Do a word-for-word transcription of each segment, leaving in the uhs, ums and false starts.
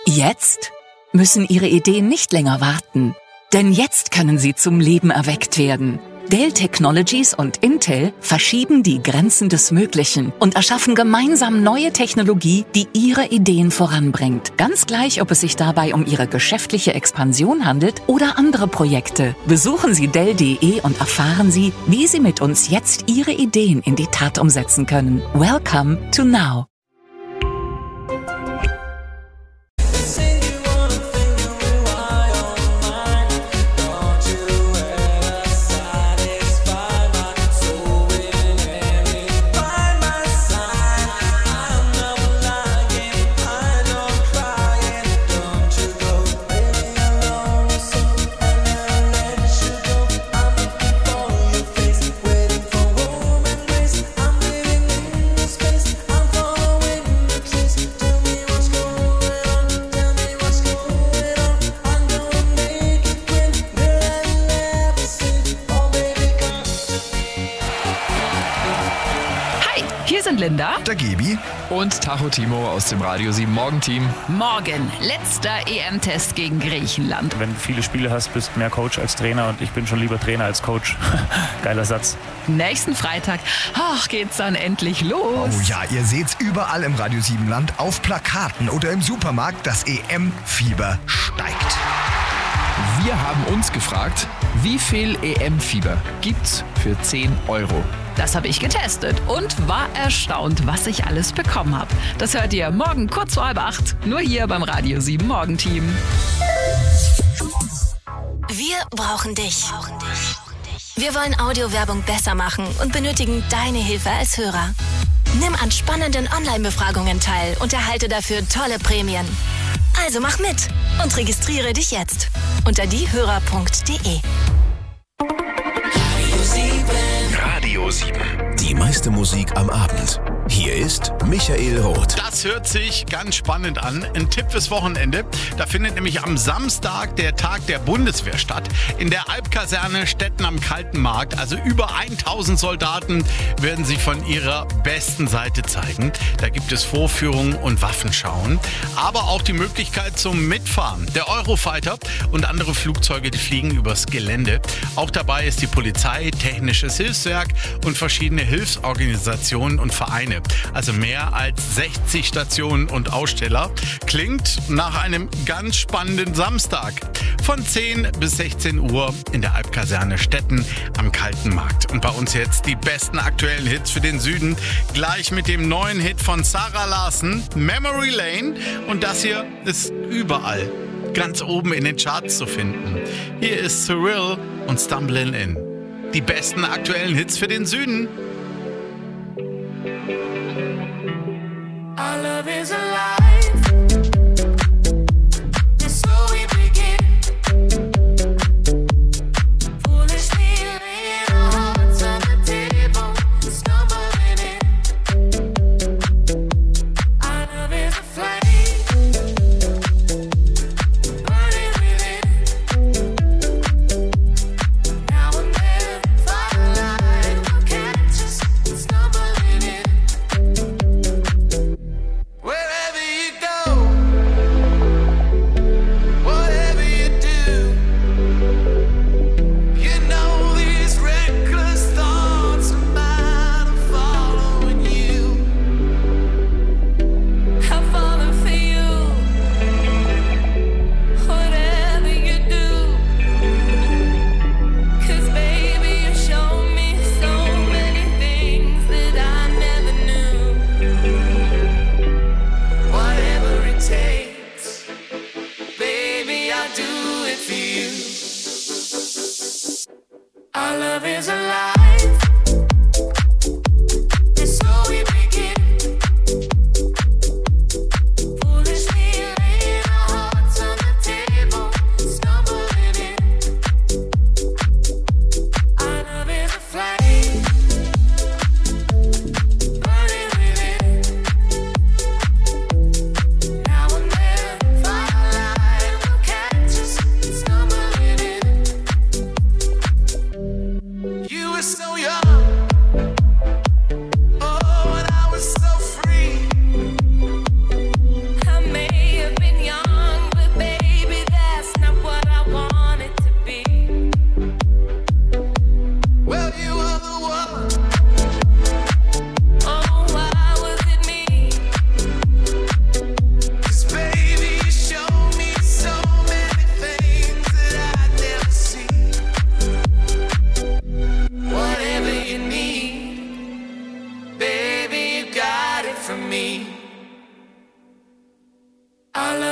Jetzt müssen Ihre Ideen nicht länger warten, denn jetzt können sie zum Leben erweckt werden. Dell Technologies und Intel verschieben die Grenzen des Möglichen und erschaffen gemeinsam neue Technologie, die Ihre Ideen voranbringt. Ganz gleich, ob es sich dabei um Ihre geschäftliche Expansion handelt oder andere Projekte. Besuchen Sie Dell punkt de und erfahren Sie, wie Sie mit uns jetzt Ihre Ideen in die Tat umsetzen können. Welcome to Now. Linda, der Gebi und Tacho Timo aus dem Radio sieben Morgen-Team. Morgen, letzter E M-Test gegen Griechenland. Wenn du viele Spiele hast, bist du mehr Coach als Trainer und ich bin schon lieber Trainer als Coach. Geiler Satz. Nächsten Freitag, ach, geht's dann endlich los. Oh ja, ihr seht's überall im Radio sieben Land, auf Plakaten oder im Supermarkt, das E M-Fieber steigt. Wir haben uns gefragt, wie viel E M-Fieber gibt's für zehn Euro? Das habe ich getestet und war erstaunt, was ich alles bekommen habe. Das hört ihr morgen kurz vor halb acht, nur hier beim Radio sieben Morgenteam. Wir brauchen dich. Wir wollen Audiowerbung besser machen und benötigen deine Hilfe als Hörer. Nimm an spannenden Online-Befragungen teil und erhalte dafür tolle Prämien. Also mach mit und registriere dich jetzt unter diehörer punkt de. Radio sieben. Die meiste Musik am Abend. Hier ist Michael Roth. Das hört sich ganz spannend an. Ein Tipp fürs Wochenende. Da findet nämlich am Samstag der Tag der Bundeswehr statt. In der Alpkaserne Stetten am Kalten Markt. Also über tausend Soldaten werden sie von ihrer besten Seite zeigen. Da gibt es Vorführungen und Waffenschauen. Aber auch die Möglichkeit zum Mitfahren. Der Eurofighter und andere Flugzeuge, die fliegen übers Gelände. Auch dabei ist die Polizei, Technisches Hilfswerk und verschiedene Hilfsorganisationen und Vereine. Also mehr als sechzig Stationen und Aussteller. Klingt nach einem ganz spannenden Samstag. Von zehn bis sechzehn Uhr in der Alpkaserne Stetten am Kalten Markt. Und bei uns jetzt die besten aktuellen Hits für den Süden. Gleich mit dem neuen Hit von Sarah Larsen, Memory Lane. Und das hier ist überall ganz oben in den Charts zu finden. Hier ist Cyril und Stumbling In. Die besten aktuellen Hits für den Süden. Our love is alive. And so we begin. Foolishly laying our hearts on the table, stumbling in. Our love is a flame, burning within. Now and then, firelight will catch us stumbling in. Wherever you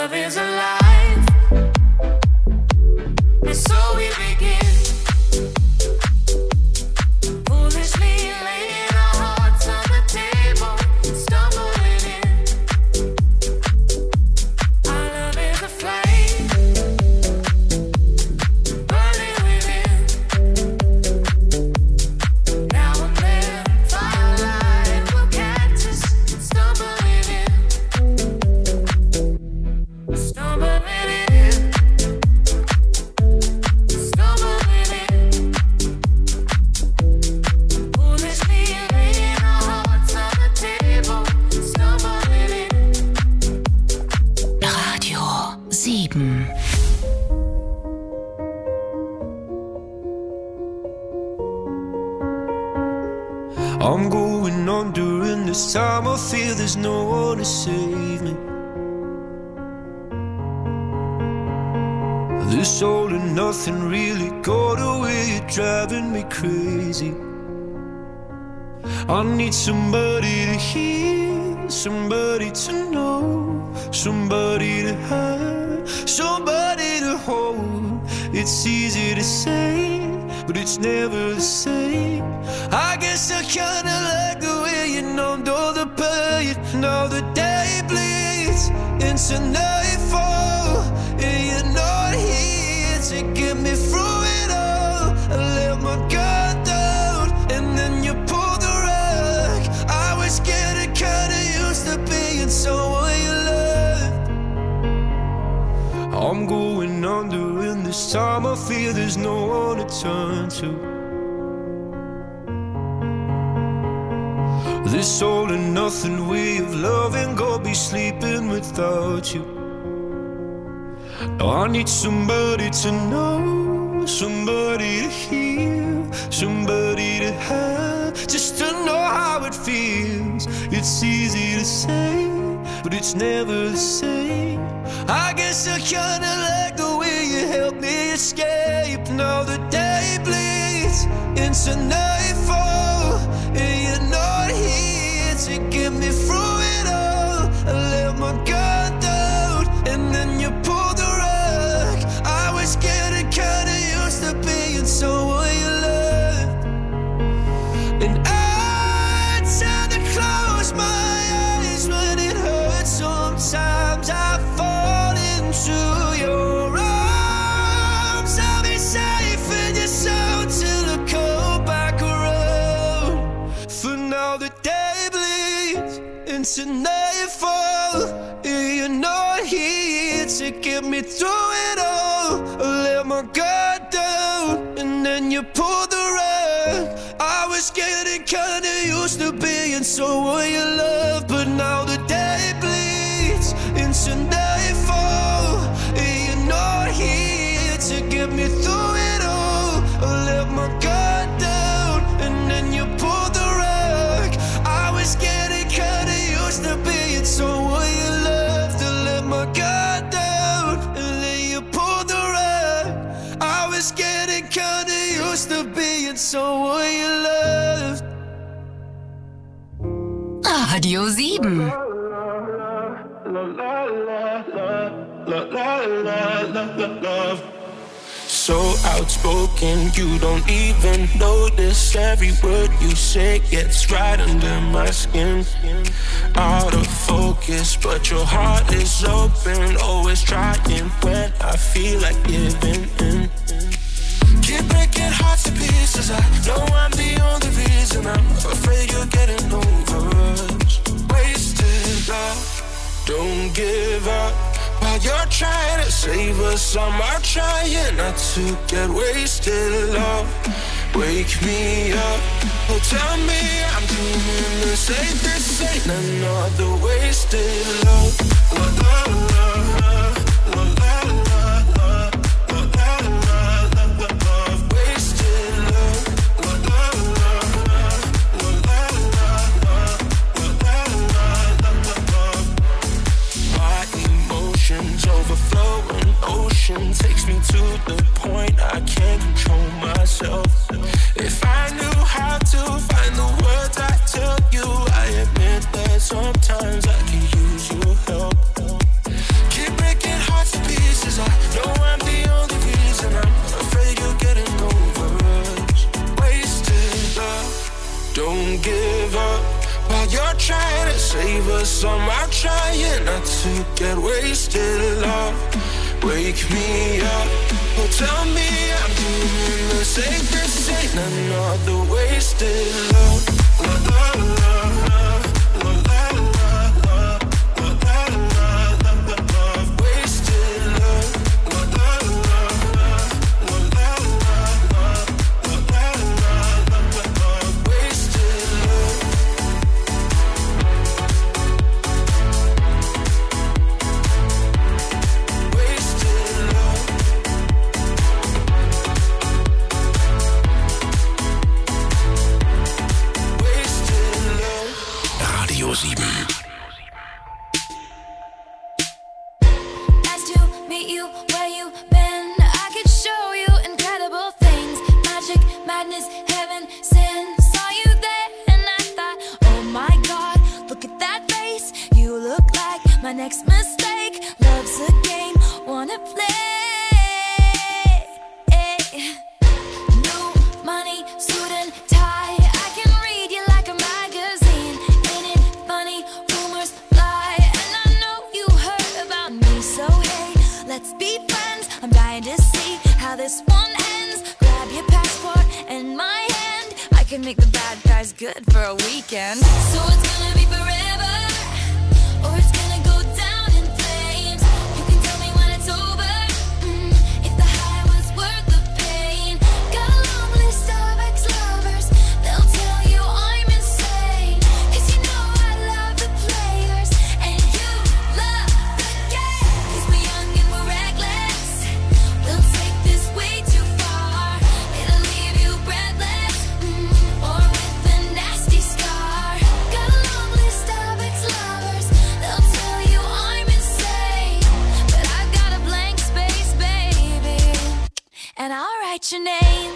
love is alive. And so we begin. Foolishly laying our hearts on the table, stumbling in. Our love is a flame, burning within. Now and then, firelight will catch us, stumbling in. Stumbling in. Stumbling in. Foolishly laying our hearts on the table, stumbling in. Radio sieben. I'm going on during this time. I feel there's no one to save me. This all and nothing really got away, you're driving me crazy. I need somebody to hear, somebody to know, somebody to have, somebody to hold. It's easy to say, but it's never the same. I guess I kinda like the way you numbed all the pain. Now the day bleeds into nightfall, and you're not here to get me through it all. I let my guard down, and then you pulled the rug. I was getting kinda used to being someone you loved. I'm going under in this time. I feel there's no one to turn to. This all and nothing way of loving, go be sleeping without you. Now I need somebody to know, somebody to hear, somebody to have, just to know how it feels. It's easy to say, but it's never the same. I guess I kinda like the way you helped me escape. Now the day bleeds into nightfall, and you're not here to get me through it all. I let my guard down, and then you pulled the rug. I was getting kinda used to being someone you loved, and I tend to close my eyes when it hurts. Sometimes I fall into your arms. I'll be safe in your soul till I come back around. For now the day bleeds into nightfall, and you're not here to get me through it all. I let my guard down, and then you pulled the rug. I was getting kinda used to being someone you love, but now the day bleeds into nightfall, and you're not here to get me through it all. I let my guard down, and then you pulled the rug. I was getting kinda used to being someone you loved. I let my guard down, and then you pulled the rug. I was getting kinda used to being someone you loved. Radio sieben. So outspoken, you don't even notice. Every word you say gets right under my skin. Out of focus, but your heart is open. Always trying when I feel like giving in. Keep breaking hearts to pieces. I know I'm the only reason. I'm afraid you're getting over us. Wasted love, don't give up. While you're trying to save us, some are trying not to get wasted. Love, wake me up. Oh, tell me I'm doing the same. This ain't another wasted love. La, la, la, la, la, la, la, la, la, la, la, love, wasted love. La, la, la, la, la, la, la, la, la, la, love. My emotions overflowing, ocean takes me to the point I can't control myself. If I knew how to find the words I tell you, I admit that sometimes I can use your help. Keep breaking leave us. I'm out trying not to get wasted. Love, wake me up. Oh, tell me I'm doing the safest. Ain't another wasted love. La, la, la, la, la, la, la, la, la, la, la, la, love, wasted love. La, la, la, la, la, la, la, la, la, la, la, love, wasted love. Radio sieben. Nice to meet you, where you been? I could show you incredible things. Magic, madness, heaven, sin. Saw you there and I thought, oh my God, look at that face. You look like my next mistake. Love's a game, wanna play. New money, suit and tie. I can read you like a magazine. Ain't it funny? Rumors fly, and I know you heard about me. So hey, let's be friends. I'm dying to see how this one ends. Grab your passport and my hand. I can make the bad guys good for a weekend. So it's gonna be forever, or it's gonna go down in flames. You can tell me when it's over, mm, if the high was worth the pain. Got a long list of ex-lovers, they'll tell you I'm insane. Cause you know I love the players, and you love the game. Cause we're young and we're reckless, we'll take this way too far. It'll leave you breathless, mm, or with a nasty scar. Got a long list of ex-lovers, they'll tell you I'm insane. But I've got a blank space, baby, and I'll write your name.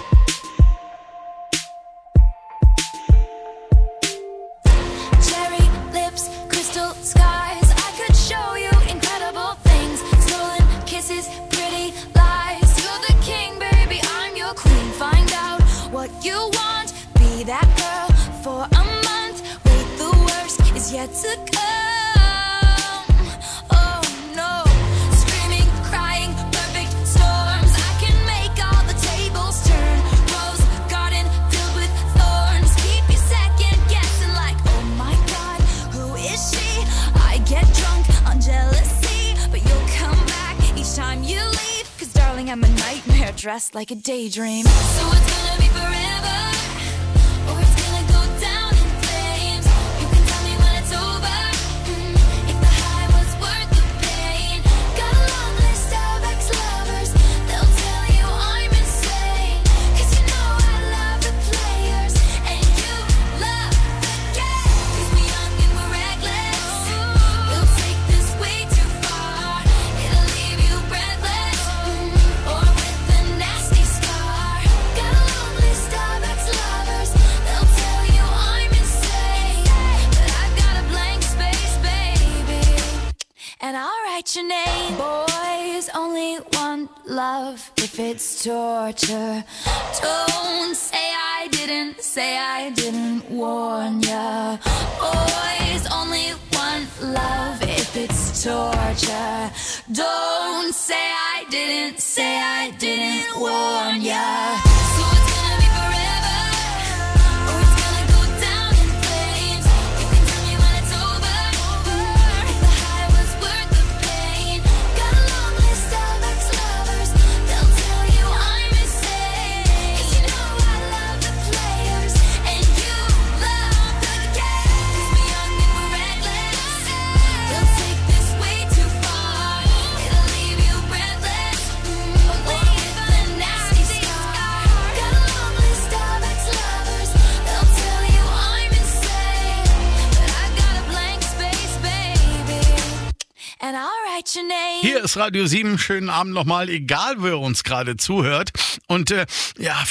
Cherry lips, crystal skies. I could show you incredible things. Stolen kisses, pretty lies. You're the king, baby, I'm your queen. Find out what you want. Be that girl for a month. Wait, the worst is yet to come. Oh no. Screaming, crying, perfect storms. I can make all the tables turn. Rose garden filled with thorns. Keep you second guessing like, oh my God, who is she? I get drunk on jealousy, but you'll come back each time you leave. Cause darling, I'm a nightmare dressed like a daydream. So it's gonna be forever, or it's gonna go down in flames. You can tell me when it's over, mm, if the high was worth the pain. Got a long list of ex-lovers, they'll tell you I'm insane. Cause you know I love the players, and you love the game. Cause we're young and we're reckless, we'll take this way too far. It'll leave you breathless, mm, or with a nasty scar. Got a long list of ex-lovers, they'll tell you I'm insane. But I've got a blank space, baby, and I'll write your name. Boys only want love if it's torture. Don't say I didn't, say I didn't warn ya. Boys only want love if it's torture. Don't say I didn't, say I didn't warn ya. So it's gonna be forever, or it's gonna go down in flames. You can tell me when it's over, mm, if the high was worth the pain. Got a long list of ex-lovers, they'll tell you I'm insane. Cause you know I love the players, and you love the game. Cause we're young and we're reckless, we'll take this way too far. It'll leave you breathless, mm, or with a nasty scar. Got a long list of ex-lovers, they'll tell you I'm insane. But I've got a blank space, baby, and I'll write your name. Hier ist Radio sieben. Schönen Abend nochmal, egal wer uns gerade zuhört. Und äh, ja,